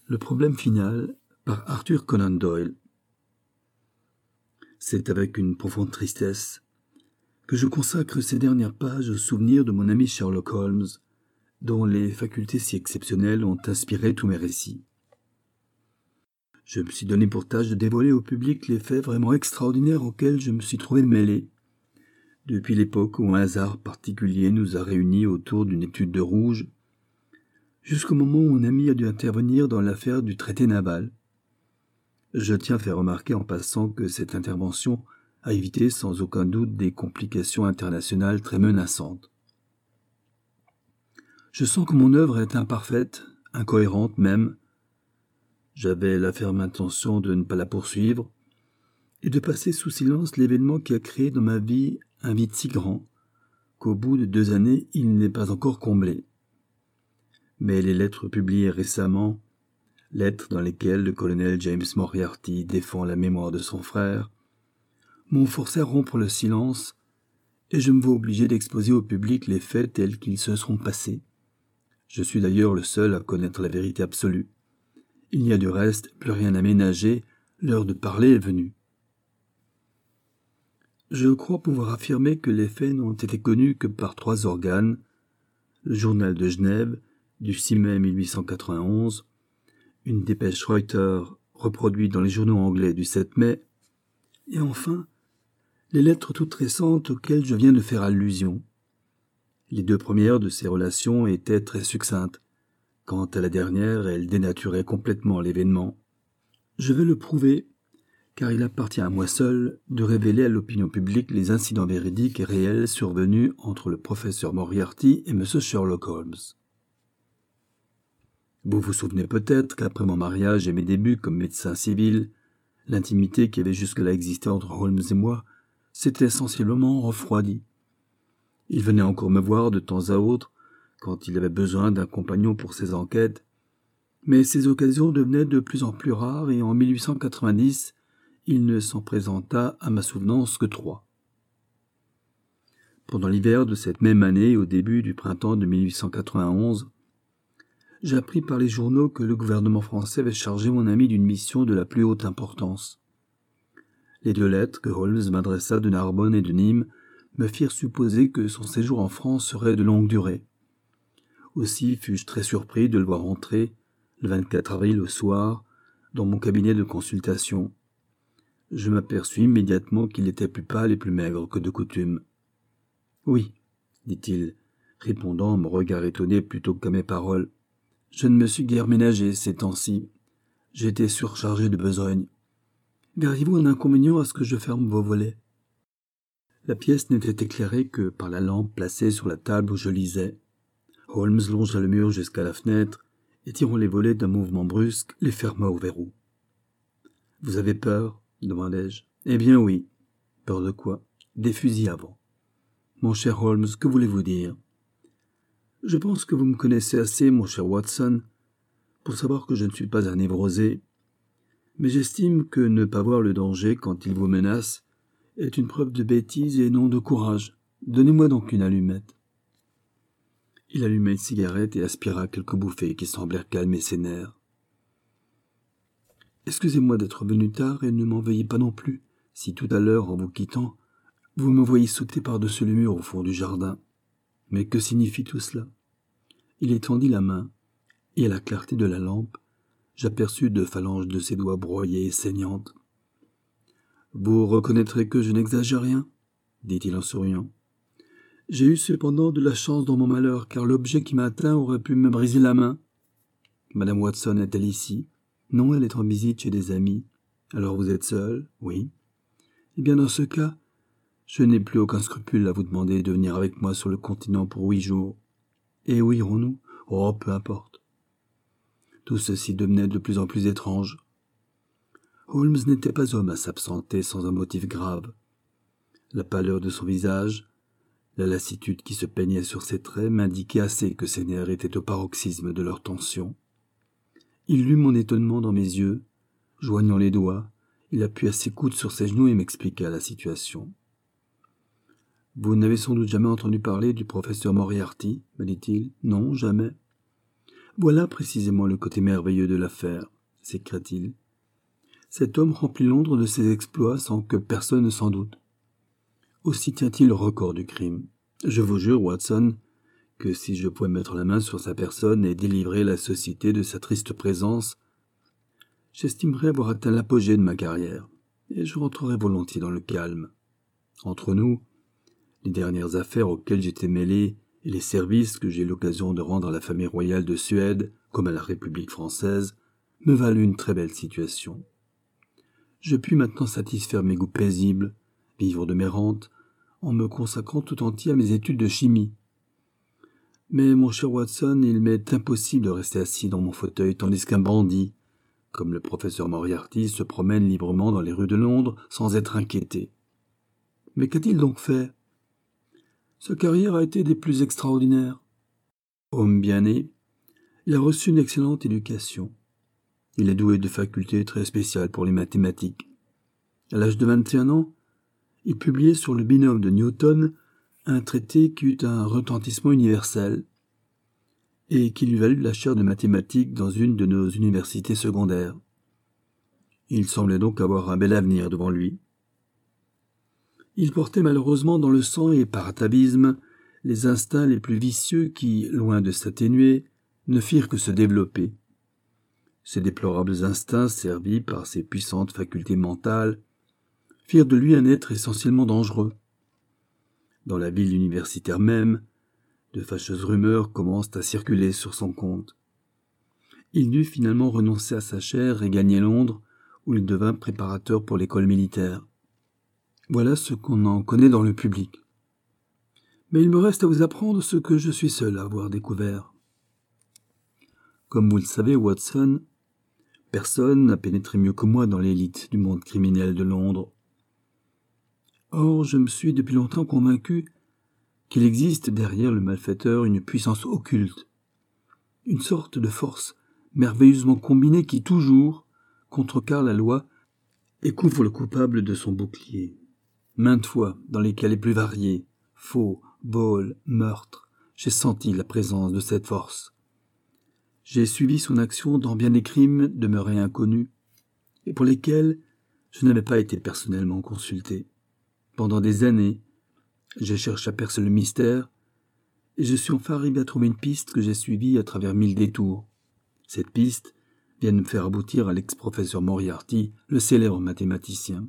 Le problème final par Arthur Conan Doyle. C'est avec une profonde tristesse que je consacre ces dernières pages au souvenir de mon ami Sherlock Holmes, dont les facultés si exceptionnelles ont inspiré tous mes récits. Je me suis donné pour tâche de dévoiler au public les faits vraiment extraordinaires auxquels je me suis trouvé mêlé, depuis l'époque où un hasard particulier nous a réunis autour d'une étude de rouge, jusqu'au moment où mon ami a dû intervenir dans l'affaire du traité naval. Je tiens à faire remarquer en passant que cette intervention a évité sans aucun doute des complications internationales très menaçantes. Je sens que mon œuvre est imparfaite, incohérente même. J'avais la ferme intention de ne pas la poursuivre et de passer sous silence l'événement qui a créé dans ma vie un vide si grand qu'au bout de 2 années, il n'est pas encore comblé. Mais les lettres publiées récemment, lettres dans lesquelles le colonel James Moriarty défend la mémoire de son frère, m'ont forcé à rompre le silence, et je me vois obligé d'exposer au public les faits tels qu'ils se sont passés. Je suis d'ailleurs le seul à connaître la vérité absolue. Il n'y a du reste plus rien à ménager, l'heure de parler est venue. Je crois pouvoir affirmer que les faits n'ont été connus que par 3 organes, le journal de Genève, du 6 mai 1891, une dépêche Reuters reproduite dans les journaux anglais du 7 mai, et enfin, les lettres toutes récentes auxquelles je viens de faire allusion. Les 2 premières de ces relations étaient très succinctes. Quant à la dernière, elle dénaturait complètement l'événement. Je vais le prouver, car il appartient à moi seul de révéler à l'opinion publique les incidents véridiques et réels survenus entre le professeur Moriarty et M. Sherlock Holmes. Vous vous souvenez peut-être qu'après mon mariage et mes débuts comme médecin civil, l'intimité qui avait jusque-là existé entre Holmes et moi s'était sensiblement refroidie. Il venait encore me voir de temps à autre, quand il avait besoin d'un compagnon pour ses enquêtes, mais ces occasions devenaient de plus en plus rares et en 1890, il ne s'en présenta à ma souvenance que 3. Pendant l'hiver de cette même année et au début du printemps de 1891, j'appris par les journaux que le gouvernement français avait chargé mon ami d'une mission de la plus haute importance. Les 2 lettres que Holmes m'adressa de Narbonne et de Nîmes me firent supposer que son séjour en France serait de longue durée. Aussi fus-je très surpris de le voir entrer, le 24 avril au soir, dans mon cabinet de consultation. Je m'aperçus immédiatement qu'il était plus pâle et plus maigre que de coutume. « Oui, dit-il, répondant à mon regard étonné plutôt qu'à mes paroles. Je ne me suis guère ménagé ces temps-ci. J'ai été surchargé de besogne. Verriez-vous un inconvénient à ce que je ferme vos volets ?» La pièce n'était éclairée que par la lampe placée sur la table où je lisais. Holmes longea le mur jusqu'à la fenêtre et, tirant les volets d'un mouvement brusque, les ferma au verrou. « Vous avez peur ?» demandai-je. « Eh bien oui. »« Peur de quoi ?»« Des fusils à vent. »« Mon cher Holmes, que voulez-vous dire ?»« Je pense que vous me connaissez assez, mon cher Watson, pour savoir que je ne suis pas un névrosé, mais j'estime que ne pas voir le danger quand il vous menace est une preuve de bêtise et non de courage. Donnez-moi donc une allumette. » Il alluma une cigarette et aspira quelques bouffées qui semblèrent calmer ses nerfs. « Excusez-moi d'être venu tard et ne m'en veuillez pas non plus, si tout à l'heure, en vous quittant, vous me voyez sauter par-dessus le mur au fond du jardin. Mais que signifie tout cela ?» Il étendit la main, et à la clarté de la lampe, j'aperçus 2 phalanges de ses doigts broyées et saignantes. « Vous reconnaîtrez que je n'exagère rien ?» dit-il en souriant. « J'ai eu cependant de la chance dans mon malheur, car l'objet qui m'a atteint aurait pu me briser la main. Madame Watson est-elle ici ? Non, elle est en visite chez des amis. Alors vous êtes seul ? Oui. Eh bien dans ce cas, je n'ai plus aucun scrupule à vous demander de venir avec moi sur le continent pour 8 jours. Et où irons-nous ? Oh, peu importe. » Tout ceci devenait de plus en plus étrange. Holmes n'était pas homme à s'absenter sans un motif grave. La pâleur de son visage, la lassitude qui se peignait sur ses traits m'indiquaient assez que ses nerfs étaient au paroxysme de leur tension. Il lut mon étonnement dans mes yeux. Joignant les doigts, il appuya ses coudes sur ses genoux et m'expliqua la situation. « Vous n'avez sans doute jamais entendu parler du professeur Moriarty, me dit-il. « Non, jamais. » Voilà précisément le côté merveilleux de l'affaire, s'écria-t-il. Cet homme remplit Londres de ses exploits sans que personne ne s'en doute. Aussi tient-il le record du crime. Je vous jure, Watson, que si je pouvais mettre la main sur sa personne et délivrer la société de sa triste présence, j'estimerais avoir atteint l'apogée de ma carrière, et je rentrerai volontiers dans le calme. Entre nous, les dernières affaires auxquelles j'étais mêlé et les services que j'ai eu l'occasion de rendre à la famille royale de Suède, comme à la République française, me valent une très belle situation. Je puis maintenant satisfaire mes goûts paisibles, vivre de mes rentes, en me consacrant tout entier à mes études de chimie. Mais, mon cher Watson, il m'est impossible de rester assis dans mon fauteuil tandis qu'un bandit, comme le professeur Moriarty, se promène librement dans les rues de Londres sans être inquiété. Mais qu'a-t-il donc fait? Sa carrière a été des plus extraordinaires. Homme bien né, il a reçu une excellente éducation. Il est doué de facultés très spéciales pour les mathématiques. À l'âge de 21 ans, il publiait sur le binôme de Newton un traité qui eut un retentissement universel et qui lui valut la chaire de mathématiques dans une de nos universités secondaires. Il semblait donc avoir un bel avenir devant lui. Il portait malheureusement dans le sang et par atavisme les instincts les plus vicieux qui, loin de s'atténuer, ne firent que se développer. Ces déplorables instincts, servis par ses puissantes facultés mentales, firent de lui un être essentiellement dangereux. Dans la ville universitaire même, de fâcheuses rumeurs commencent à circuler sur son compte. Il dut finalement renoncer à sa chaire et gagner Londres, où il devint préparateur pour l'école militaire. Voilà ce qu'on en connaît dans le public. Mais il me reste à vous apprendre ce que je suis seul à avoir découvert. Comme vous le savez, Watson, personne n'a pénétré mieux que moi dans l'élite du monde criminel de Londres. Or, je me suis depuis longtemps convaincu qu'il existe derrière le malfaiteur une puissance occulte, une sorte de force merveilleusement combinée qui toujours contrecarre la loi et couvre le coupable de son bouclier. Maintes fois, dans les cas les plus variés, faux, vols, meurtres, j'ai senti la présence de cette force. J'ai suivi son action dans bien des crimes demeurés inconnus, et pour lesquels je n'avais pas été personnellement consulté. Pendant des années, j'ai cherché à percer le mystère, et je suis enfin arrivé à trouver une piste que j'ai suivie à travers 1000 détours. Cette piste vient de me faire aboutir à l'ex-professeur Moriarty, le célèbre mathématicien.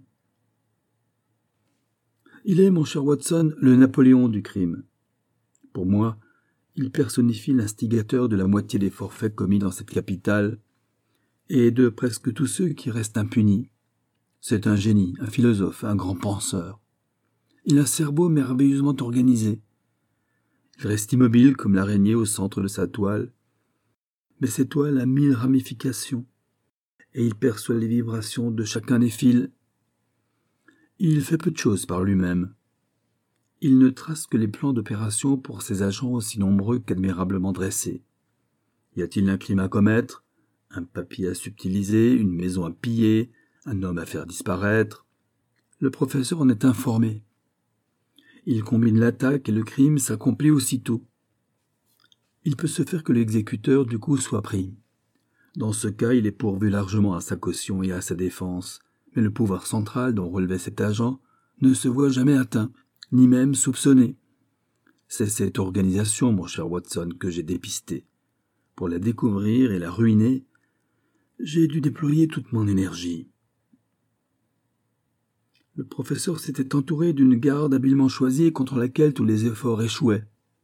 Il est, mon cher Watson, le Napoléon du crime. Pour moi, il personnifie l'instigateur de la moitié des forfaits commis dans cette capitale, et de presque tous ceux qui restent impunis. C'est un génie, un philosophe, un grand penseur. Il a un cerveau merveilleusement organisé. Il reste immobile comme l'araignée au centre de sa toile, mais cette toile a 1000 ramifications, et il perçoit les vibrations de chacun des fils. Il fait peu de choses par lui-même. Il ne trace que les plans d'opération pour ses agents aussi nombreux qu'admirablement dressés. Y a-t-il un crime à commettre, un papier à subtiliser, une maison à piller, un homme à faire disparaître? Le professeur en est informé. Il combine l'attaque et le crime s'accomplit aussitôt. Il peut se faire que l'exécuteur du coup soit pris. Dans ce cas, il est pourvu largement à sa caution et à sa défense, mais le pouvoir central dont relevait cet agent ne se voit jamais atteint, ni même soupçonné. C'est cette organisation, mon cher Watson, que j'ai dépistée. Pour la découvrir et la ruiner, j'ai dû déployer toute mon énergie. Le professeur s'était entouré d'une garde habilement choisie contre laquelle tous les efforts échouaient.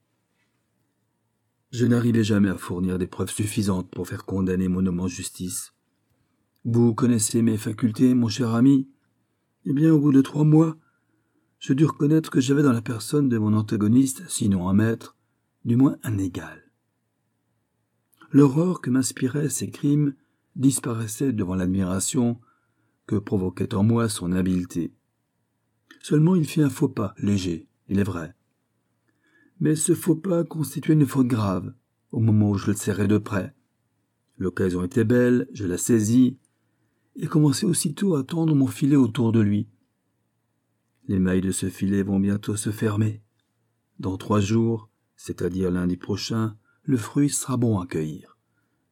Je n'arrivais jamais à fournir des preuves suffisantes pour faire condamner mon homme en justice. Vous connaissez mes facultés, mon cher ami. Eh bien, au bout de 3 mois, je dus reconnaître que j'avais dans la personne de mon antagoniste, sinon un maître, du moins un égal. L'horreur que m'inspiraient ces crimes disparaissait devant l'admiration que provoquait en moi son habileté. Seulement il fit un faux pas, léger, il est vrai. Mais ce faux pas constituait une faute grave, au moment où je le serrais de près. L'occasion était belle, je la saisis, et commençai aussitôt à tendre mon filet autour de lui. Les mailles de ce filet vont bientôt se fermer. Dans 3 jours, c'est-à-dire lundi prochain, le fruit sera bon à cueillir.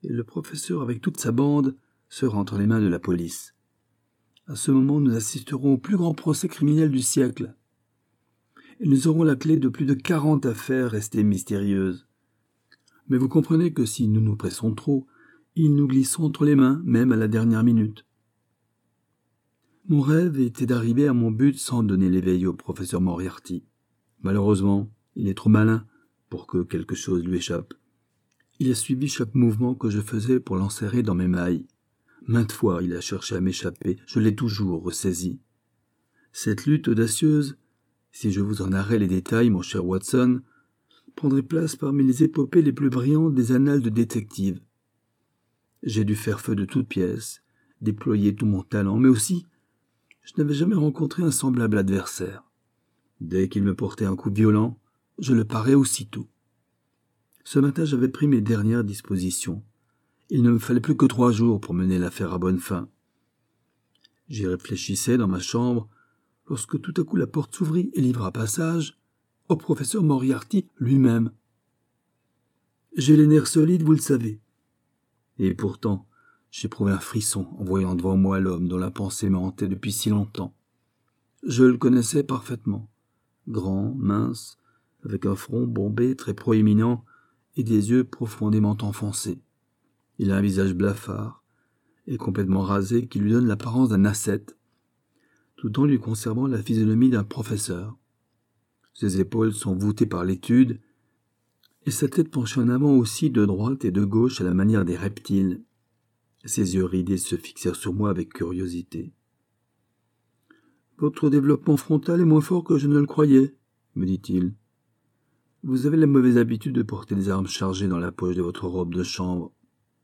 et le professeur avec toute sa bande sera entre les mains de la police. À ce moment, nous assisterons au plus grand procès criminel du siècle. Et nous aurons la clé de plus de 40 affaires restées mystérieuses. Mais vous comprenez que si nous nous pressons trop, ils nous glisseront entre les mains, même à la dernière minute. Mon rêve était d'arriver à mon but sans donner l'éveil au professeur Moriarty. Malheureusement, il est trop malin pour que quelque chose lui échappe. Il a suivi chaque mouvement que je faisais pour l'enserrer dans mes mailles. Maintes fois, il a cherché à m'échapper, je l'ai toujours ressaisi. Cette lutte audacieuse, si je vous en narrais les détails, mon cher Watson, prendrait place parmi les épopées les plus brillantes des annales de détective. J'ai dû faire feu de toutes pièces, déployer tout mon talent, mais aussi, je n'avais jamais rencontré un semblable adversaire. Dès qu'il me portait un coup violent, je le parais aussitôt. Ce matin, j'avais pris mes dernières dispositions. Il ne me fallait plus que 3 jours pour mener l'affaire à bonne fin. J'y réfléchissais dans ma chambre, lorsque tout à coup la porte s'ouvrit et livra passage au professeur Moriarty lui-même. J'ai les nerfs solides, vous le savez. Et pourtant, j'éprouvais un frisson en voyant devant moi l'homme dont la pensée me hantait depuis si longtemps. Je le connaissais parfaitement. Grand, mince, avec un front bombé très proéminent et des yeux profondément enfoncés. Il a un visage blafard et complètement rasé qui lui donne l'apparence d'un ascète, tout en lui conservant la physionomie d'un professeur. Ses épaules sont voûtées par l'étude, et sa tête penchée en avant aussi de droite et de gauche à la manière des reptiles. Ses yeux ridés se fixèrent sur moi avec curiosité. « Votre développement frontal est moins fort que je ne le croyais, » me dit-il. « Vous avez la mauvaise habitude de porter des armes chargées dans la poche de votre robe de chambre. »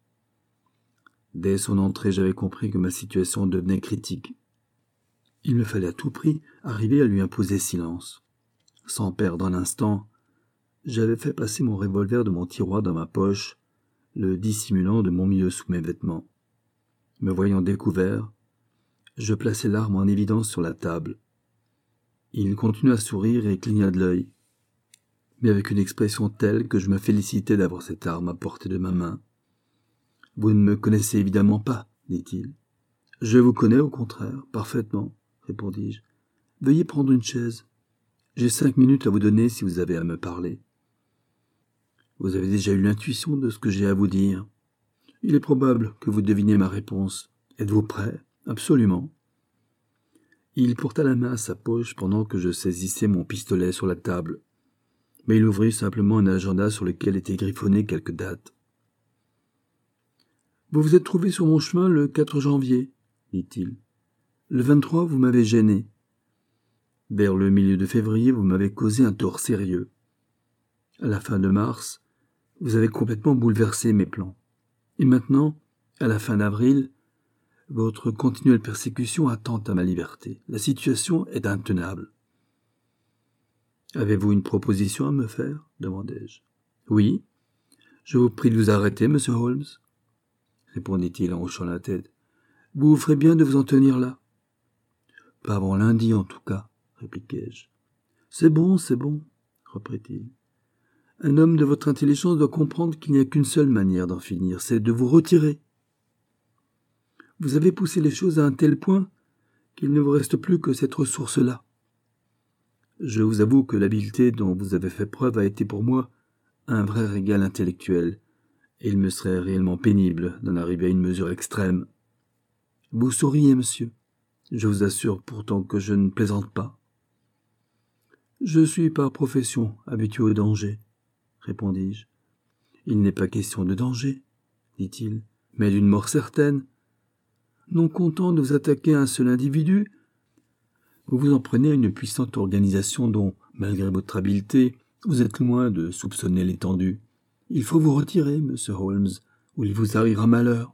Dès son entrée, j'avais compris que ma situation devenait critique. Il me fallait à tout prix arriver à lui imposer silence. Sans perdre un instant, j'avais fait passer mon revolver de mon tiroir dans ma poche, le dissimulant de mon mieux sous mes vêtements. Me voyant découvert, je plaçai l'arme en évidence sur la table. Il continua à sourire et cligna de l'œil, mais avec une expression telle que je me félicitais d'avoir cette arme à portée de ma main. « Vous ne me connaissez évidemment pas, dit-il. « Je vous connais au contraire, parfaitement, répondis-je. Veuillez prendre une chaise. J'ai 5 minutes à vous donner si vous avez à me parler. Vous avez déjà eu l'intuition de ce que j'ai à vous dire. Il est probable que vous devinez ma réponse. Êtes-vous prêt? Absolument. » Il porta la main à sa poche pendant que je saisissais mon pistolet sur la table. Mais il ouvrit simplement un agenda sur lequel étaient griffonnées quelques dates. « Vous vous êtes trouvé sur mon chemin le 4 janvier, dit-il. Le 23, vous m'avez gêné. Vers le milieu de février, vous m'avez causé un tort sérieux. À la fin de mars, vous avez complètement bouleversé mes plans. Et maintenant, à la fin d'avril, votre continuelle persécution attente à ma liberté. La situation est intenable. »« Avez-vous une proposition à me faire ?» demandai-je. « Oui. Je vous prie de vous arrêter, monsieur Holmes, » répondit-il en hochant la tête. « Vous ferez bien de vous en tenir là. »« Pas avant lundi, en tout cas, » répliquai-je. « C'est bon, reprit-il. « Un homme de votre intelligence doit comprendre qu'il n'y a qu'une seule manière d'en finir, c'est de vous retirer. Vous avez poussé les choses à un tel point qu'il ne vous reste plus que cette ressource-là. Je vous avoue que l'habileté dont vous avez fait preuve a été pour moi un vrai régal intellectuel, et il me serait réellement pénible d'en arriver à une mesure extrême. Vous souriez, monsieur. Je vous assure pourtant que je ne plaisante pas. Je suis par profession habitué au danger, répondis-je. Il n'est pas question de danger, dit-il, mais d'une mort certaine. Non content de vous attaquer à un seul individu, vous vous en prenez à une puissante organisation dont, malgré votre habileté, vous êtes loin de soupçonner l'étendue. Il faut vous retirer, monsieur Holmes, ou il vous arrivera malheur.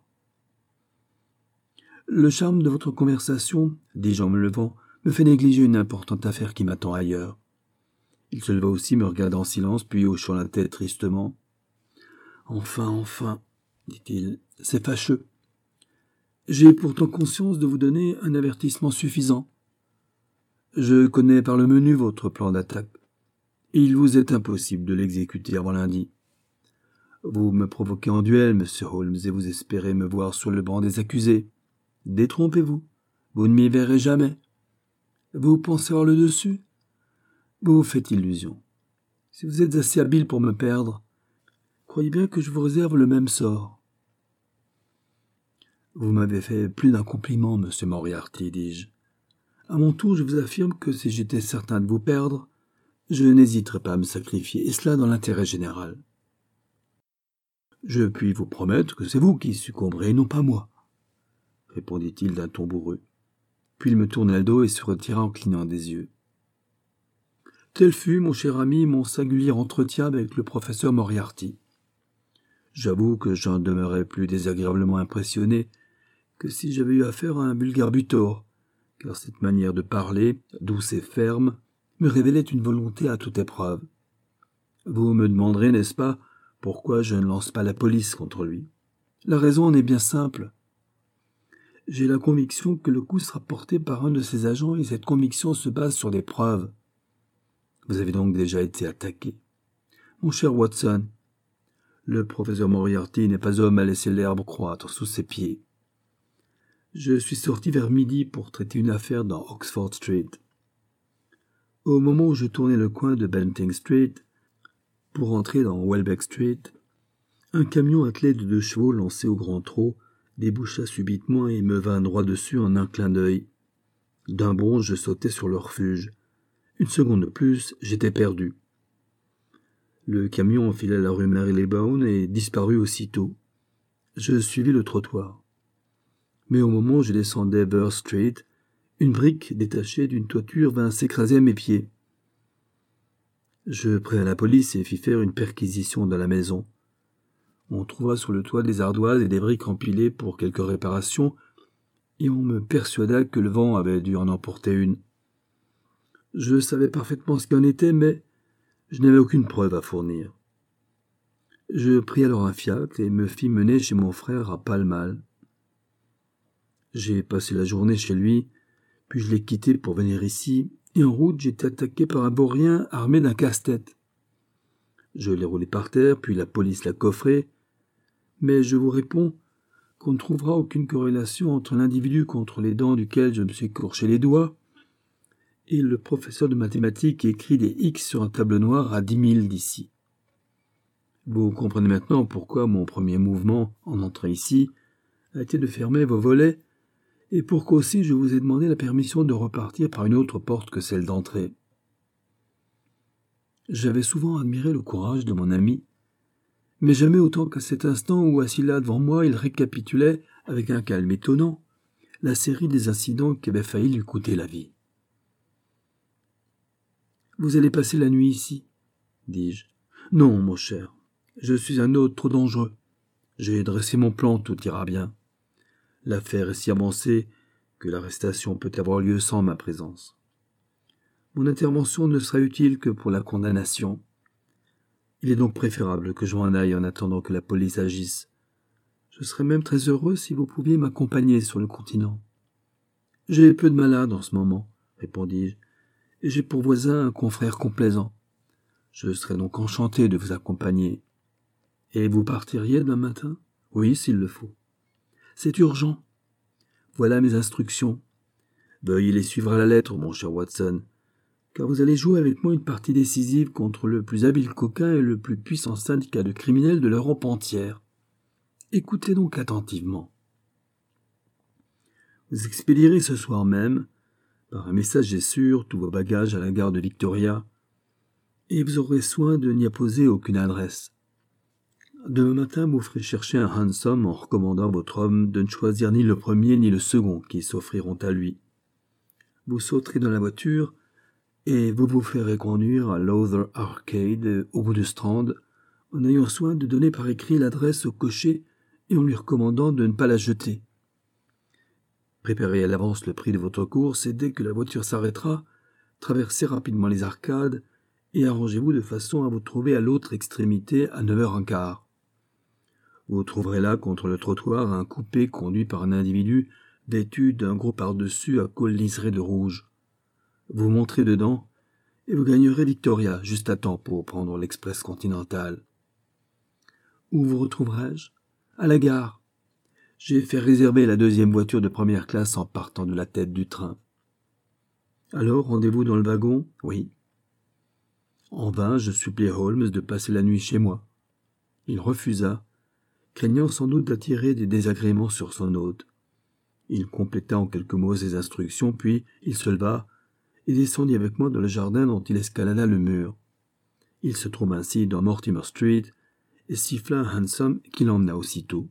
Le charme de votre conversation, dis-je en me levant, me fait négliger une importante affaire qui m'attend ailleurs. Il se leva aussi, me regarda en silence, puis hochant la tête tristement. « Enfin, dit-il, c'est fâcheux. J'ai pourtant conscience de vous donner un avertissement suffisant. Je connais par le menu votre plan d'attaque. Il vous est impossible de l'exécuter avant lundi. Vous me provoquez en duel, monsieur Holmes, et vous espérez me voir sur le banc des accusés. Détrompez-vous. Vous ne m'y verrez jamais. Vous pensez avoir le dessus? Vous vous faites illusion. Si vous êtes assez habile pour me perdre, croyez bien que je vous réserve le même sort. Vous m'avez fait plus d'un compliment, monsieur Moriarty, dis-je. À mon tour, je vous affirme que si j'étais certain de vous perdre, je n'hésiterais pas à me sacrifier, et cela dans l'intérêt général. Je puis vous promettre que c'est vous qui succomberez, et non pas moi, répondit-il d'un ton bourreux. Puis il me tourna le dos et se retira en clignant des yeux. Tel fut, mon cher ami, mon singulier entretien avec le professeur Moriarty. J'avoue que j'en demeurais plus désagréablement impressionné que si j'avais eu affaire à un vulgaire butor, car cette manière de parler, douce et ferme, me révélait une volonté à toute épreuve. Vous me demanderez, n'est-ce pas, pourquoi je ne lance pas la police contre lui? La raison en est bien simple. J'ai la conviction que le coup sera porté par un de ses agents et cette conviction se base sur des preuves. Vous avez donc déjà été attaqué. Mon cher Watson, le professeur Moriarty n'est pas homme à laisser l'herbe croître sous ses pieds. Je suis sorti vers midi pour traiter une affaire dans Oxford Street. Au moment où je tournais le coin de Bentinck Street pour entrer dans Welbeck Street, un camion attelé de 2 chevaux lancé au grand trot déboucha subitement et me vint droit dessus en un clin d'œil. D'un bond, je sautai sur le refuge. Une seconde de plus, j'étais perdu. Le camion enfila la rue Marylebone et disparut aussitôt. Je suivis le trottoir. Mais au moment où je descendais Burr Street, une brique détachée d'une toiture vint s'écraser à mes pieds. Je pris à la police et fis faire une perquisition dans la maison. On trouva sur le toit des ardoises et des briques empilées pour quelques réparations, et on me persuada que le vent avait dû en emporter une. Je savais parfaitement ce qu'il en était, mais je n'avais aucune preuve à fournir. Je pris alors un fiacre et me fis mener chez mon frère à Pall Mall. J'ai passé la journée chez lui, puis je l'ai quitté pour venir ici, et en route j'étais attaqué par un vaurien armé d'un casse-tête. Je l'ai roulé par terre, puis la police l'a coffré, mais je vous réponds qu'on ne trouvera aucune corrélation entre l'individu contre les dents duquel je me suis écorché les doigts et le professeur de mathématiques écrit des X sur un tableau noir à 10 000 d'ici. Vous comprenez maintenant pourquoi mon premier mouvement, en entrant ici, a été de fermer vos volets, et pourquoi aussi je vous ai demandé la permission de repartir par une autre porte que celle d'entrée. J'avais souvent admiré le courage de mon ami, mais jamais autant qu'à cet instant où, assis là devant moi, il récapitulait, avec un calme étonnant, la série des incidents qui avaient failli lui coûter la vie. « Vous allez passer la nuit ici ?» dis-je. « Non, mon cher, je suis un hôte trop dangereux. J'ai dressé mon plan, tout ira bien. L'affaire est si avancée que l'arrestation peut avoir lieu sans ma présence. Mon intervention ne sera utile que pour la condamnation. Il est donc préférable que je m'en aille en attendant que la police agisse. Je serais même très heureux si vous pouviez m'accompagner sur le continent. J'ai peu de malades en ce moment, répondis-je, et j'ai pour voisin un confrère complaisant. Je serais donc enchanté de vous accompagner. Et vous partiriez demain matin? Oui, s'il le faut. C'est urgent. Voilà mes instructions. Veuillez les suivre à la lettre, mon cher Watson, car vous allez jouer avec moi une partie décisive contre le plus habile coquin et le plus puissant syndicat de criminels de l'Europe entière. Écoutez donc attentivement. Vous expédierez ce soir même, par un messager sûr, tous vos bagages à la gare de Victoria, et vous aurez soin de n'y apposer aucune adresse. Demain matin, vous ferez chercher un hansom en recommandant à votre homme de ne choisir ni le premier ni le second qui s'offriront à lui. Vous sauterez dans la voiture et vous vous ferez conduire à Lowther Arcade, au bout du Strand, en ayant soin de donner par écrit l'adresse au cocher et en lui recommandant de ne pas la jeter. Préparez à l'avance le prix de votre course et dès que la voiture s'arrêtera, traversez rapidement les arcades et arrangez-vous de façon à vous trouver à l'autre extrémité à 9h15. Vous trouverez là, contre le trottoir, un coupé conduit par un individu vêtu d'un gros pardessus à col liseré de rouge. Vous monterez dedans et vous gagnerez Victoria juste à temps pour prendre l'express continental. Où vous retrouverai-je ? À la gare. J'ai fait réserver la 2e voiture de première classe en partant de la tête du train. Alors, rendez-vous dans le wagon ? Oui. En vain, je suppliai Holmes de passer la nuit chez moi. Il refusa, craignant sans doute d'attirer des désagréments sur son hôte. Il compléta en quelques mots ses instructions, puis il se leva et descendit avec moi dans le jardin dont il escalada le mur. Il se trouva ainsi dans Mortimer Street et siffla un hansom qui l'emmena aussitôt.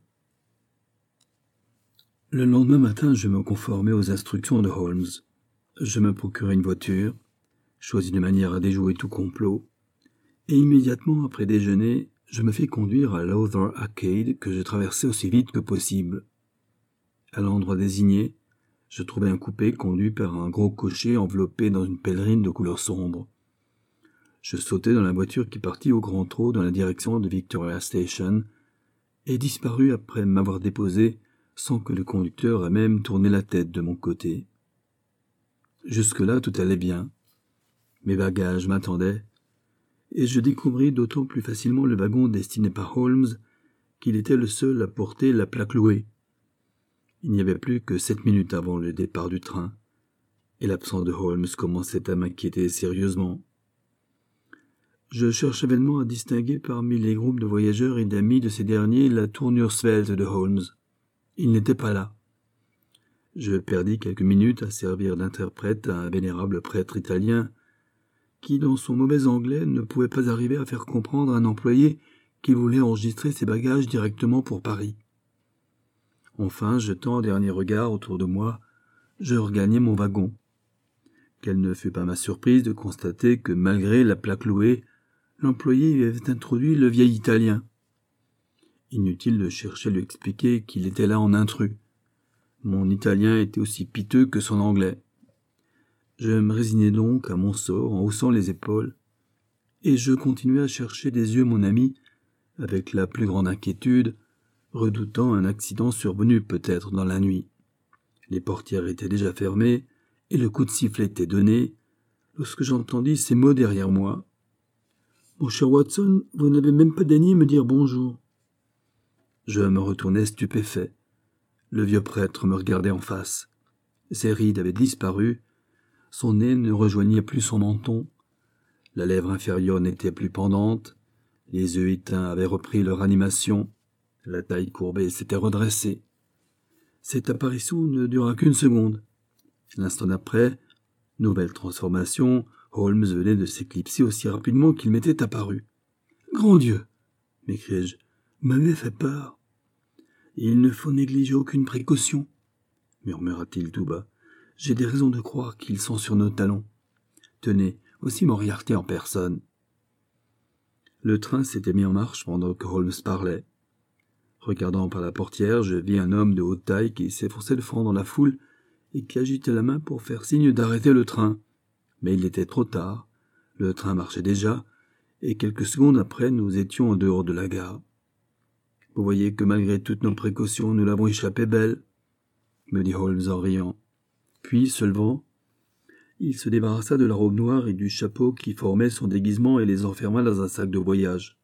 Le lendemain matin, je me conformai aux instructions de Holmes. Je me procurai une voiture, choisis de manière à déjouer tout complot, et immédiatement après déjeuner, je me fis conduire à Lowther Arcade que je traversai aussi vite que possible. À l'endroit désigné, je trouvai un coupé conduit par un gros cocher enveloppé dans une pèlerine de couleur sombre. Je sautai dans la voiture qui partit au grand trot dans la direction de Victoria Station et disparus après m'avoir déposé sans que le conducteur ait même tourné la tête de mon côté. Jusque-là, tout allait bien. Mes bagages m'attendaient, et je découvris d'autant plus facilement le wagon destiné par Holmes qu'il était le seul à porter la plaque louée. Il n'y avait plus que 7 minutes avant le départ du train, et l'absence de Holmes commençait à m'inquiéter sérieusement. Je cherchais vainement à distinguer parmi les groupes de voyageurs et d'amis de ces derniers la tournure svelte de Holmes. Il n'était pas là. Je perdis quelques minutes à servir d'interprète à un vénérable prêtre italien qui, dans son mauvais anglais, ne pouvait pas arriver à faire comprendre à un employé qu'il voulait enregistrer ses bagages directement pour Paris. Enfin, jetant un dernier regard autour de moi, je regagnai mon wagon. Quelle ne fut pas ma surprise de constater que, malgré la plaque louée, l'employé y avait introduit le vieil Italien. Inutile de chercher à lui expliquer qu'il était là en intrus. Mon italien était aussi piteux que son anglais. Je me résignai donc à mon sort en haussant les épaules, et je continuai à chercher des yeux mon ami, avec la plus grande inquiétude, redoutant un accident survenu peut-être dans la nuit. Les portières étaient déjà fermées, et le coup de sifflet était donné, lorsque j'entendis ces mots derrière moi. « Mon cher Watson, vous n'avez même pas daigné me dire bonjour. » Je me retournai stupéfait. Le vieux prêtre me regardait en face. Ses rides avaient disparu, son nez ne rejoignait plus son menton, la lèvre inférieure n'était plus pendante, les yeux éteints avaient repris leur animation, la taille courbée s'était redressée. Cette apparition ne dura qu'une seconde. L'instant d'après, nouvelle transformation, Holmes venait de s'éclipser aussi rapidement qu'il m'était apparu. « Grand Dieu !» m'écriai-je, « vous m'avez fait peur. »« Il ne faut négliger aucune précaution, » murmura-t-il tout bas. « J'ai des raisons de croire qu'ils sont sur nos talons. Tenez, voici Moriarty en personne. » Le train s'était mis en marche pendant que Holmes parlait. Regardant par la portière, je vis un homme de haute taille qui s'efforçait de fendre dans la foule et qui agitait la main pour faire signe d'arrêter le train. Mais il était trop tard. Le train marchait déjà, et quelques secondes après, nous étions en dehors de la gare. « Vous voyez que malgré toutes nos précautions, nous l'avons échappé belle, » me dit Holmes en riant. Puis, se levant, il se débarrassa de la robe noire et du chapeau qui formaient son déguisement et les enferma dans un sac de voyage.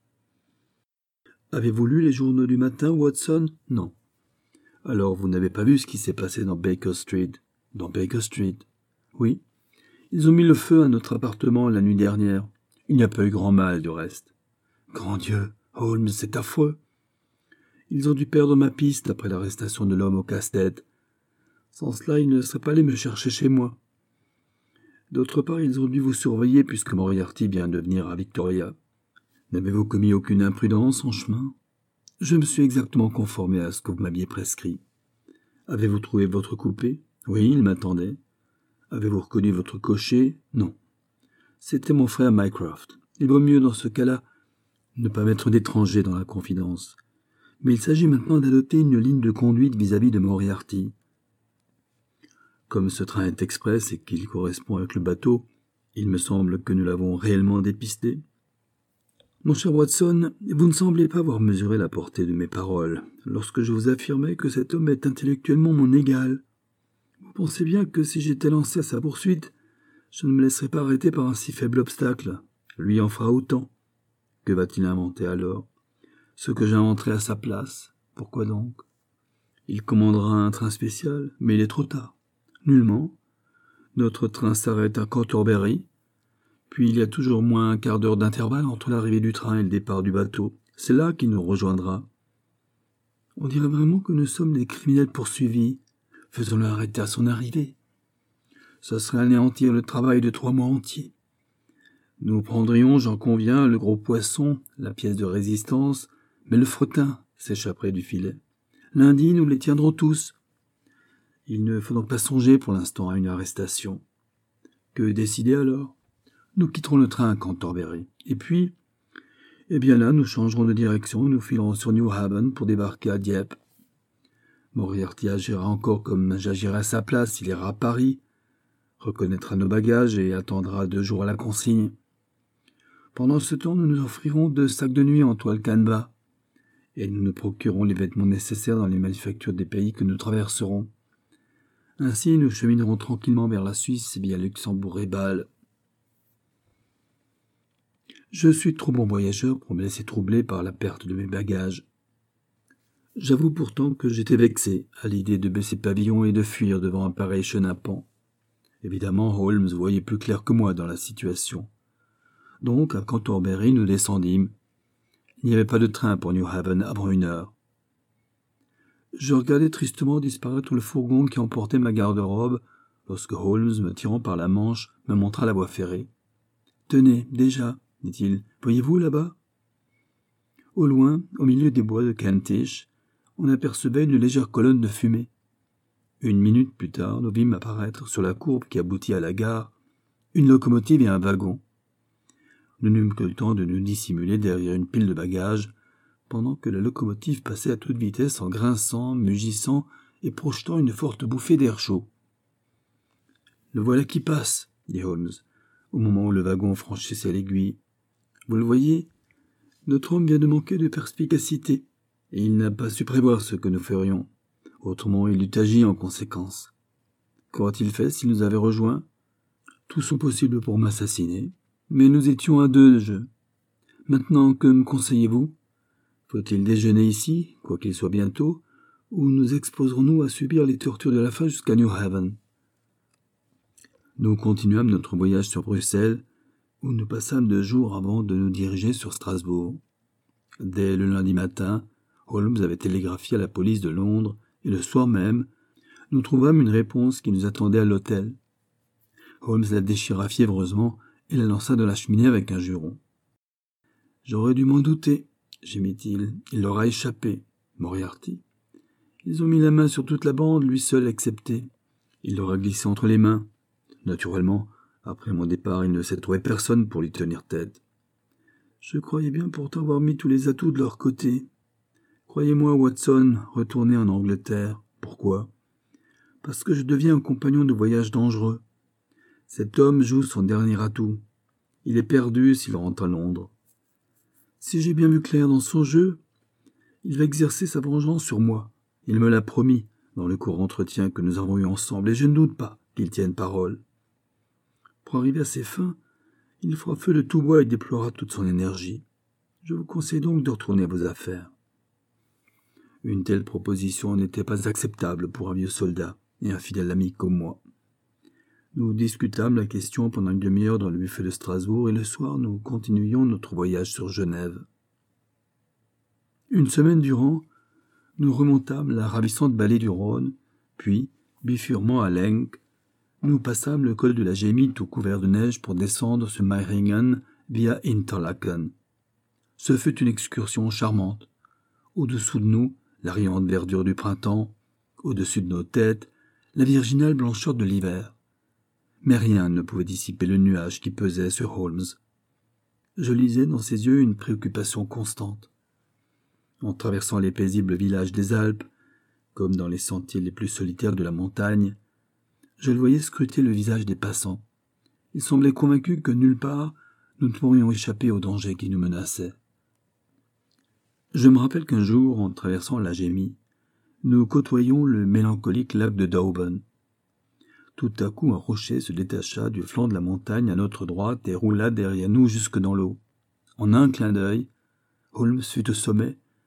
« Avez-vous lu les journaux du matin, Watson ? » ?»« Non. »« Alors, vous n'avez pas vu ce qui s'est passé dans Baker Street ? » ?»« Dans Baker Street ? » ?»« Oui. Ils ont mis le feu à notre appartement la nuit dernière. Il n'y a pas eu grand mal, du reste. »« Grand Dieu, Holmes, c'est affreux. Ils ont dû perdre ma piste après l'arrestation de l'homme au casse-tête. Sans cela, ils ne seraient pas allés me chercher chez moi. D'autre part, ils ont dû vous surveiller puisque Moriarty vient de venir à Victoria. N'avez-vous commis aucune imprudence en chemin ? Je me suis exactement conformé à ce que vous m'aviez prescrit. Avez-vous trouvé votre coupé ? Oui, il m'attendait. Avez-vous reconnu votre cocher ? Non. C'était mon frère Mycroft. Il vaut mieux dans ce cas-là ne pas mettre d'étrangers dans la confidence. Mais il s'agit maintenant d'adopter une ligne de conduite vis-à-vis de Moriarty. Comme ce train est express et qu'il correspond avec le bateau, il me semble que nous l'avons réellement dépisté. Mon cher Watson, vous ne semblez pas avoir mesuré la portée de mes paroles lorsque je vous affirmais que cet homme est intellectuellement mon égal. Vous pensez bien que si j'étais lancé à sa poursuite, je ne me laisserais pas arrêter par un si faible obstacle. Lui en fera autant. Que va-t-il inventer alors ? Ce que j'inventerai à sa place. Pourquoi donc? Il commandera un train spécial, mais il est trop tard. Nullement. Notre train s'arrête à Canterbury, puis il y a toujours moins un quart d'heure d'intervalle entre l'arrivée du train et le départ du bateau. C'est là qu'il nous rejoindra. On dirait vraiment que nous sommes des criminels poursuivis. Faisons-le arrêter à son arrivée. Ça serait anéantir le travail de 3 mois entiers. Nous prendrions, j'en conviens, le gros poisson, la pièce de résistance, mais le fretin s'échapperait du filet. Lundi, nous les tiendrons tous. Il ne faut donc pas songer pour l'instant à une arrestation. Que décider alors? Nous quitterons le train à Canterbury. Et puis, eh bien là, nous changerons de direction et nous filerons sur New Haven pour débarquer à Dieppe. Moriarty agira encore comme j'agirai à sa place, il ira à Paris, reconnaîtra nos bagages et attendra 2 jours à la consigne. Pendant ce temps, nous nous offrirons 2 sacs de nuit en toile canevas, et nous nous procurerons les vêtements nécessaires dans les manufactures des pays que nous traverserons. Ainsi, nous cheminerons tranquillement vers la Suisse via Luxembourg et Bâle. Je suis trop bon voyageur pour me laisser troubler par la perte de mes bagages. J'avoue pourtant que j'étais vexé à l'idée de baisser pavillon et de fuir devant un pareil chenapan. Évidemment, Holmes voyait plus clair que moi dans la situation. Donc, à Canterbury, nous descendîmes. Il n'y avait pas de train pour New Haven avant 1 heure. Je regardais tristement disparaître le fourgon qui emportait ma garde-robe lorsque Holmes, me tirant par la manche, me montra la voie ferrée. « Tenez, déjà, dit-il, voyez-vous là-bas » Au loin, au milieu des bois de Kentish, on apercevait une légère colonne de fumée. 1 minute plus tard, nous vîmes apparaître sur la courbe qui aboutit à la gare une locomotive et un wagon. Nous n'eûmes que le temps de nous dissimuler derrière une pile de bagages, pendant que la locomotive passait à toute vitesse en grinçant, mugissant et projetant une forte bouffée d'air chaud. « Le voilà qui passe, » dit Holmes, au moment où le wagon franchissait l'aiguille. « Vous le voyez, notre homme vient de manquer de perspicacité, et il n'a pas su prévoir ce que nous ferions. Autrement, il eût agi en conséquence. Qu'aurait-il fait s'il nous avait rejoints? Tout sont possibles pour m'assassiner, mais nous étions à 2 de jeu. Maintenant, que me conseillez-vous? Faut-il déjeuner ici, quoiqu'il soit bientôt, ou nous exposerons-nous à subir les tortures de la faim jusqu'à New Haven? Nous continuâmes notre voyage sur Bruxelles, où nous passâmes 2 jours avant de nous diriger sur Strasbourg. Dès le lundi matin, Holmes avait télégraphié à la police de Londres, et le soir même, nous trouvâmes une réponse qui nous attendait à l'hôtel. Holmes la déchira fiévreusement et la lança dans la cheminée avec un juron. « J'aurais dû m'en douter, » gémit-il. « Il leur a échappé, Moriarty. Ils ont mis la main sur toute la bande, lui seul excepté. Il leur a glissé entre les mains. Naturellement, après mon départ, il ne s'est trouvé personne pour lui tenir tête. Je croyais bien pourtant avoir mis tous les atouts de leur côté. Croyez-moi, Watson, retournez en Angleterre. Pourquoi? Parce que je deviens un compagnon de voyage dangereux. Cet homme joue son dernier atout. Il est perdu s'il rentre à Londres. Si j'ai bien vu clair dans son jeu, il va exercer sa vengeance sur moi. Il me l'a promis dans le court entretien que nous avons eu ensemble, et je ne doute pas qu'il tienne parole. Pour arriver à ses fins, il fera feu de tout bois et déploiera toute son énergie. Je vous conseille donc de retourner à vos affaires. Une telle proposition n'était pas acceptable pour un vieux soldat et un fidèle ami comme moi. Nous discutâmes la question pendant 1/2 heure dans le buffet de Strasbourg et le soir nous continuions notre voyage sur Genève. 1 semaine durant, nous remontâmes la ravissante vallée du Rhône, puis, bifurquant à Lenk, nous passâmes le col de la Gémie tout couvert de neige pour descendre sur Meiringen via Interlaken. Ce fut une excursion charmante. Au-dessous de nous, la riante verdure du printemps, au-dessus de nos têtes, la virginale blancheur de l'hiver. Mais rien ne pouvait dissiper le nuage qui pesait sur Holmes. Je lisais dans ses yeux une préoccupation constante. En traversant les paisibles villages des Alpes, comme dans les sentiers les plus solitaires de la montagne, je le voyais scruter le visage des passants. Il semblait convaincu que nulle part nous ne pourrions échapper aux dangers qui nous menaçaient. Je me rappelle qu'un jour, en traversant la Gémie, nous côtoyions le mélancolique lac de Dauben. Tout à coup, un rocher se détacha du flanc de la montagne à notre droite et roula derrière nous jusque dans l'eau. En un clin d'œil, Holmes fut au sommet,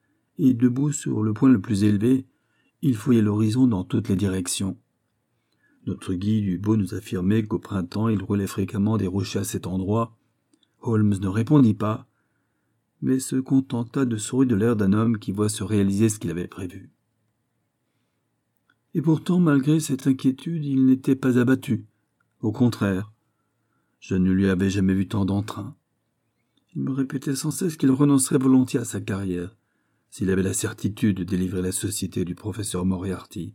et debout sur le point le plus élevé, il fouillait l'horizon dans toutes les directions. Notre guide eut beau nous affirmer qu'au printemps il roulait fréquemment des rochers à cet endroit. Holmes ne répondit pas, mais se contenta de sourire de l'air d'un homme qui voit se réaliser ce qu'il avait prévu. Et pourtant, malgré cette inquiétude, il n'était pas abattu. Au contraire, je ne lui avais jamais vu tant d'entrain. Il me répétait sans cesse qu'il renoncerait volontiers à sa carrière, s'il avait la certitude de délivrer la société du professeur Moriarty.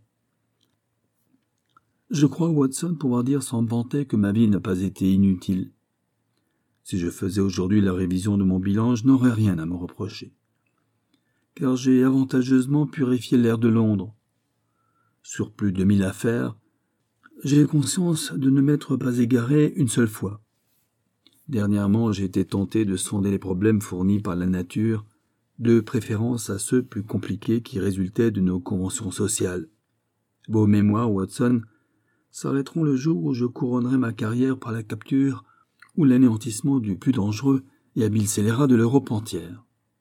Je crois, Watson, pouvoir dire sans vanter que ma vie n'a pas été inutile. Si je faisais aujourd'hui la révision de mon bilan, je n'aurais rien à me reprocher. Car j'ai avantageusement purifié l'air de Londres. Sur plus de 1000 affaires, j'ai conscience de ne m'être pas égaré une seule fois. Dernièrement, j'ai été tenté de sonder les problèmes fournis par la nature, de préférence à ceux plus compliqués qui résultaient de nos conventions sociales. Vos mémoires, Watson, s'arrêteront le jour où je couronnerai ma carrière par la capture ou l'anéantissement du plus dangereux et habile scélérat de l'Europe entière.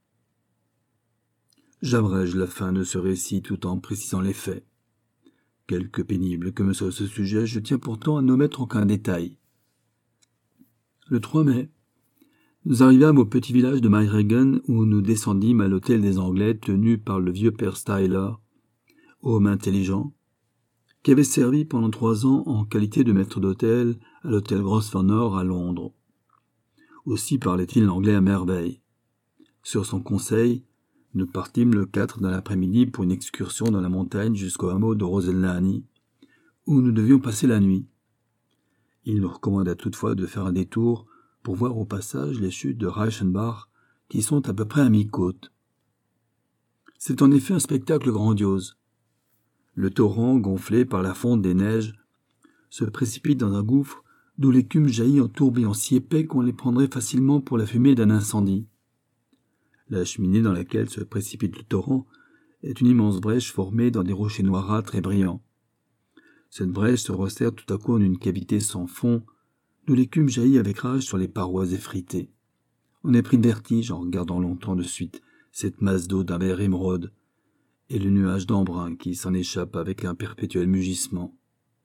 J'abrège la fin de ce récit tout en précisant les faits. Quelque pénible que me soit ce sujet, je tiens pourtant à n'omettre aucun détail. Le 3 mai, nous arrivâmes au petit village de Meiringen où nous descendîmes à l'hôtel des Anglais tenu par le vieux père Styler, homme intelligent, qui avait servi pendant 3 ans en qualité de maître d'hôtel à l'hôtel Grosvenor à Londres. Aussi parlait-il l'anglais à merveille. Sur son conseil, nous partîmes le 4 dans l'après-midi pour une excursion dans la montagne jusqu'au hameau de Rosenlani, où nous devions passer la nuit. Il nous recommanda toutefois de faire un détour pour voir au passage les chutes de Reichenbach, qui sont à peu près à mi-côte. C'est en effet un spectacle grandiose. Le torrent, gonflé par la fonte des neiges, se précipite dans un gouffre d'où l'écume jaillit en tourbillons si épais qu'on les prendrait facilement pour la fumée d'un incendie. La cheminée dans laquelle se précipite le torrent est une immense brèche formée dans des rochers noirâtres et brillants. Cette brèche se resserre tout à coup en une cavité sans fond, d'où l'écume jaillit avec rage sur les parois effritées. On est pris de vertige en regardant longtemps de suite cette masse d'eau d'un vert émeraude et le nuage d'embrun qui s'en échappe avec un perpétuel mugissement.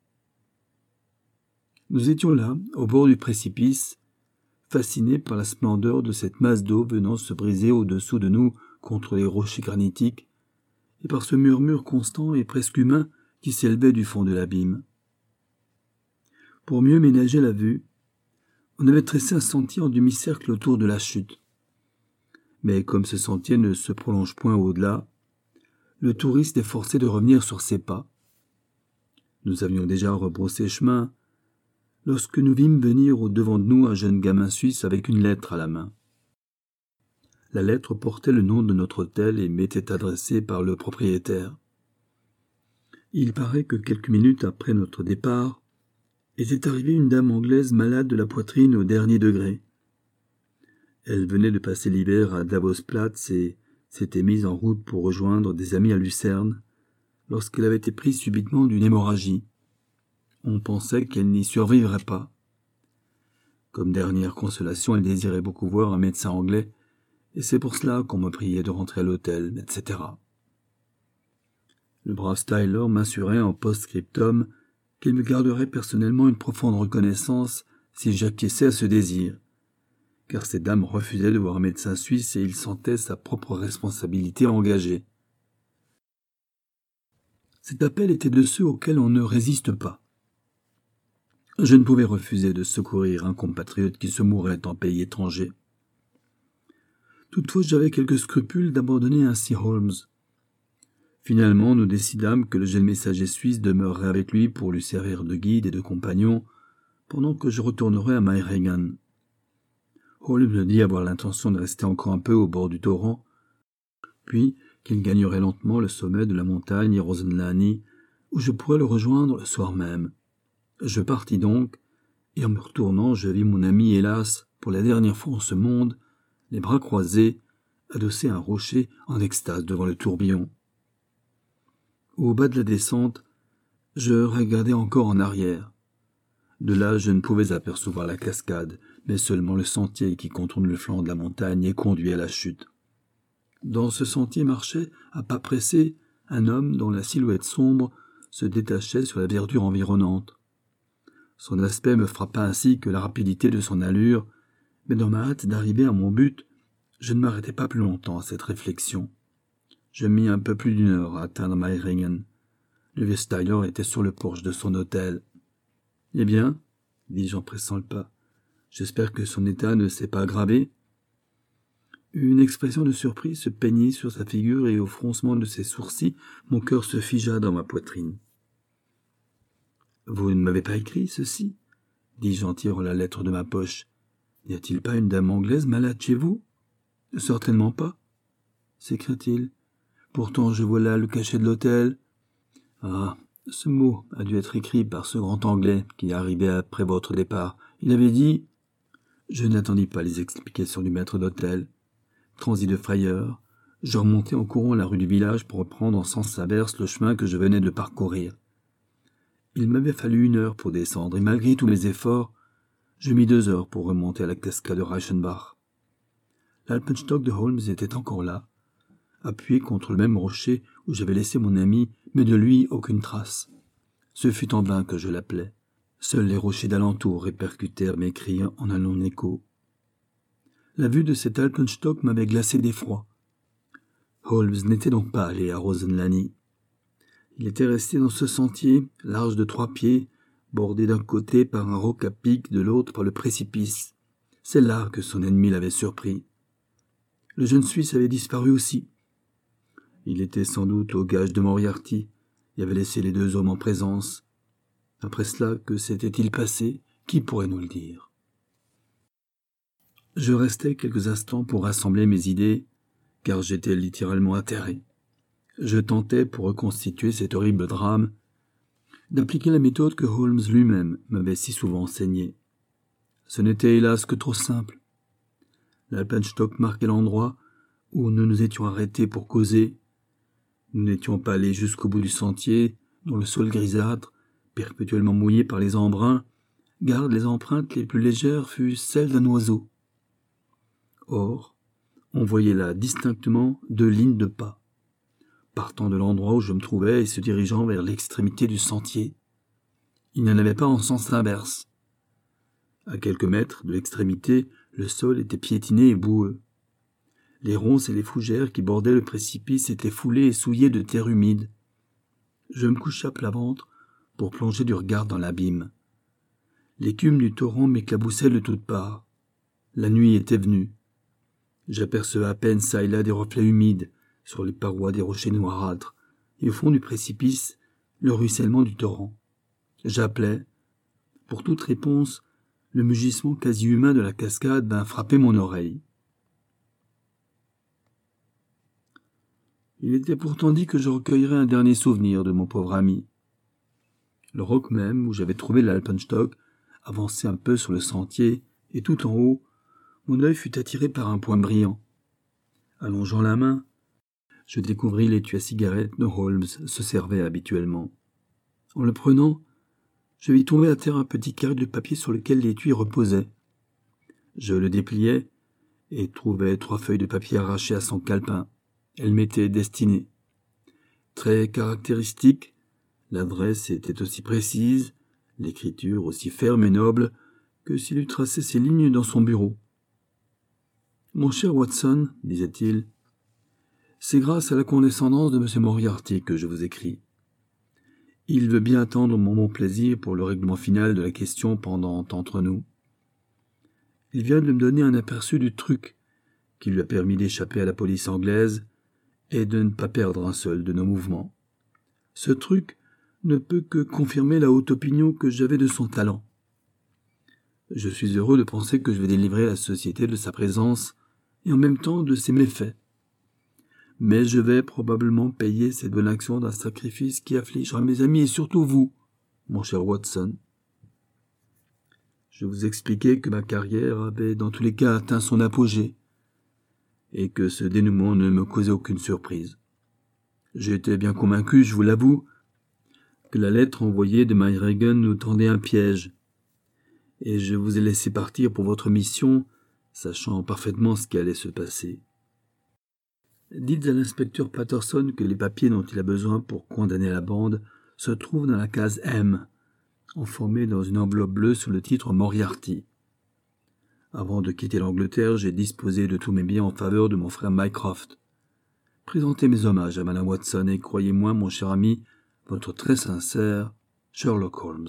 Nous étions là, au bord du précipice, fascinés par la splendeur de cette masse d'eau venant se briser au-dessous de nous contre les rochers granitiques, et par ce murmure constant et presque humain qui s'élevait du fond de l'abîme. Pour mieux ménager la vue, on avait tressé un sentier en demi-cercle autour de la chute. Mais comme ce sentier ne se prolonge point au-delà, le touriste est forcé de revenir sur ses pas. Nous avions déjà rebroussé chemin lorsque nous vîmes venir au-devant de nous un jeune gamin suisse avec une lettre à la main. La lettre portait le nom de notre hôtel et m'était adressée par le propriétaire. Il paraît que quelques minutes après notre départ, était arrivée une dame anglaise malade de la poitrine au dernier degré. Elle venait de passer l'hiver à Davosplatz et s'était mise en route pour rejoindre des amis à Lucerne, lorsqu'elle avait été prise subitement d'une hémorragie. On pensait qu'elle n'y survivrait pas. Comme dernière consolation, elle désirait beaucoup voir un médecin anglais, et c'est pour cela qu'on me priait de rentrer à l'hôtel, etc. Le brave Styler m'assurait en post-scriptum qu'il me garderait personnellement une profonde reconnaissance si j'acquiesçais à ce désir, car cette dame refusait de voir un médecin suisse et il sentait sa propre responsabilité engagée. Cet appel était de ceux auxquels on ne résiste pas. Je ne pouvais refuser de secourir un compatriote qui se mourait en pays étranger. Toutefois, j'avais quelques scrupules d'abandonner ainsi Holmes. Finalement, nous décidâmes que le jeune messager suisse demeurerait avec lui pour lui servir de guide et de compagnon, pendant que je retournerais à Meiringen. Holmes me dit avoir l'intention de rester encore un peu au bord du torrent, puis qu'il gagnerait lentement le sommet de la montagne Rosenlani, où je pourrais le rejoindre le soir même. Je partis donc, et en me retournant, je vis mon ami, hélas, pour la dernière fois en ce monde, les bras croisés, adossé à un rocher en extase devant le tourbillon. Au bas de la descente, je regardais encore en arrière. De là, je ne pouvais apercevoir la cascade, mais seulement le sentier qui contourne le flanc de la montagne et conduit à la chute. Dans ce sentier marchait, à pas pressés, un homme dont la silhouette sombre se détachait sur la verdure environnante. Son aspect me frappa ainsi que la rapidité de son allure, mais dans ma hâte d'arriver à mon but, je ne m'arrêtai pas plus longtemps à cette réflexion. Je mis un peu plus d'1 heure à atteindre Meiringen. Le vieux Styler était sur le porche de son hôtel. « Eh bien ?» dis-je en pressant le pas. « J'espère que son état ne s'est pas aggravé. » Une expression de surprise se peignit sur sa figure et au froncement de ses sourcils, mon cœur se figea dans ma poitrine. « Vous ne m'avez pas écrit ceci ?» dis-je en tirant la lettre de ma poche. « N'y a-t-il pas une dame anglaise malade chez vous ?»« Certainement pas, » s'écria-t-il. « Pourtant je vois là le cachet de l'hôtel. » Ah, ce mot a dû être écrit par ce grand Anglais qui est arrivé après votre départ. Il avait dit... Je n'attendis pas les explications du maître d'hôtel. Transi de frayeur, je remontai en courant la rue du village pour reprendre en sens inverse le chemin que je venais de parcourir. Il m'avait fallu 1 heure pour descendre, et malgré tous mes efforts, je mis 2 heures pour remonter à la cascade de Reichenbach. L'Alpenstock de Holmes était encore là, appuyé contre le même rocher où j'avais laissé mon ami, mais de lui aucune trace. Ce fut en vain que je l'appelai. Seuls les rochers d'alentour répercutèrent mes cris en un long écho. La vue de cet Alpenstock m'avait glacé d'effroi. Holmes n'était donc pas allé à Rosenlani. Il était resté dans ce sentier, large de 3 pieds, bordé d'un côté par un roc à pic, de l'autre par le précipice. C'est là que son ennemi l'avait surpris. Le jeune Suisse avait disparu aussi. Il était sans doute au gage de Moriarty et avait laissé les 2 hommes en présence. Après cela, que s'était-il passé? Qui pourrait nous le dire? Je restai quelques instants pour rassembler mes idées, car j'étais littéralement atterré. Je tentais, pour reconstituer cet horrible drame, d'appliquer la méthode que Holmes lui-même m'avait si souvent enseignée. Ce n'était hélas que trop simple. L'Alpenstock marquait l'endroit où nous nous étions arrêtés pour causer. Nous n'étions pas allés jusqu'au bout du sentier, dont le sol grisâtre, perpétuellement mouillé par les embruns, garde les empreintes les plus légères fussent celles d'un oiseau. Or, on voyait là distinctement 2 lignes de pas, partant de l'endroit où je me trouvais et se dirigeant vers l'extrémité du sentier. Il n'y en avait pas en sens inverse. À quelques mètres de l'extrémité, le sol était piétiné et boueux. Les ronces et les fougères qui bordaient le précipice étaient foulées et souillées de terre humide. Je me couchai à plat ventre pour plonger du regard dans l'abîme. L'écume du torrent m'éclaboussait de toutes parts. La nuit était venue. J'apercevais à peine çà et là des reflets humides sur les parois des rochers noirâtres et au fond du précipice le ruissellement du torrent. J'appelai. Pour toute réponse, le mugissement quasi humain de la cascade vint frapper mon oreille. Il était pourtant dit que je recueillerais un dernier souvenir de mon pauvre ami. Le roc même, où j'avais trouvé l'Alpenstock, avançait un peu sur le sentier, et tout en haut, mon œil fut attiré par un point brillant. Allongeant la main, je découvris l'étui à cigarette dont Holmes se servait habituellement. En le prenant, je vis tomber à terre un petit carré de papier sur lequel l'étui reposait. Je le dépliai et trouvai 3 feuilles de papier arrachées à son calepin. Elles m'étaient destinées. Très caractéristique, l'adresse était aussi précise, l'écriture aussi ferme et noble que s'il eût tracé ses lignes dans son bureau. « Mon cher Watson, disait-il, c'est grâce à la condescendance de M. Moriarty que je vous écris. Il veut bien attendre mon bon plaisir pour le règlement final de la question pendant entre nous. Il vient de me donner un aperçu du truc qui lui a permis d'échapper à la police anglaise et de ne pas perdre un seul de nos mouvements. Ce truc ne peut que confirmer la haute opinion que j'avais de son talent. Je suis heureux de penser que je vais délivrer la société de sa présence et en même temps de ses méfaits. Mais je vais probablement payer cette bonne action d'un sacrifice qui affligera mes amis et surtout vous, mon cher Watson. Je vous expliquais que ma carrière avait dans tous les cas atteint son apogée et que ce dénouement ne me causait aucune surprise. J'étais bien convaincu, je vous l'avoue, que la lettre envoyée de Meiringen nous tendait un piège, et je vous ai laissé partir pour votre mission, sachant parfaitement ce qui allait se passer. Dites à l'inspecteur Patterson que les papiers dont il a besoin pour condamner la bande se trouvent dans la case M, enfermés dans une enveloppe bleue sous le titre Moriarty. Avant de quitter l'Angleterre, j'ai disposé de tous mes biens en faveur de mon frère Mycroft. Présentez mes hommages à Madame Watson et croyez-moi, mon cher ami, votre très sincère Sherlock Holmes.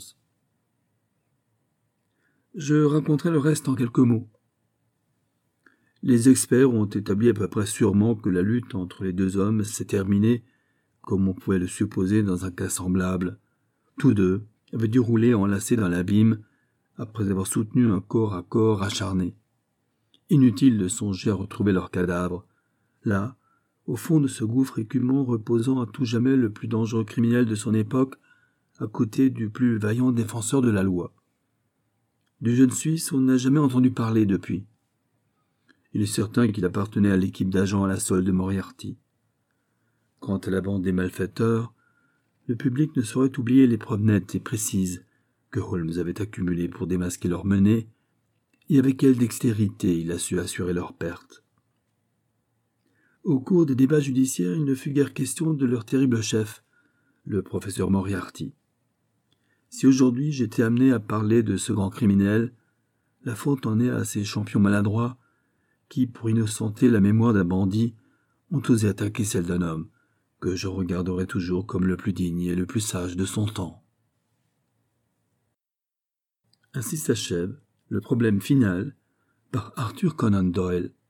Je raconterai le reste en quelques mots. Les experts ont établi à peu près sûrement que la lutte entre les deux hommes s'est terminée, comme on pouvait le supposer dans un cas semblable. Tous deux avaient dû rouler enlacés dans l'abîme, après avoir soutenu un corps à corps acharné. Inutile de songer à retrouver leurs cadavres. Là, au fond de ce gouffre écumant reposant à tout jamais le plus dangereux criminel de son époque, à côté du plus vaillant défenseur de la loi. Du jeune Suisse, on n'a jamais entendu parler depuis. Il est certain qu'il appartenait à l'équipe d'agents à la solde de Moriarty. Quant à la bande des malfaiteurs, le public ne saurait oublier les preuves nettes et précises que Holmes avait accumulées pour démasquer leur menée, et avec quelle dextérité il a su assurer leur perte. Au cours des débats judiciaires, il ne fut guère question de leur terrible chef, le professeur Moriarty. Si aujourd'hui j'étais amené à parler de ce grand criminel, la faute en est à ces champions maladroits qui, pour innocenter la mémoire d'un bandit, ont osé attaquer celle d'un homme, que je regarderai toujours comme le plus digne et le plus sage de son temps. Ainsi s'achève le problème final par Arthur Conan Doyle.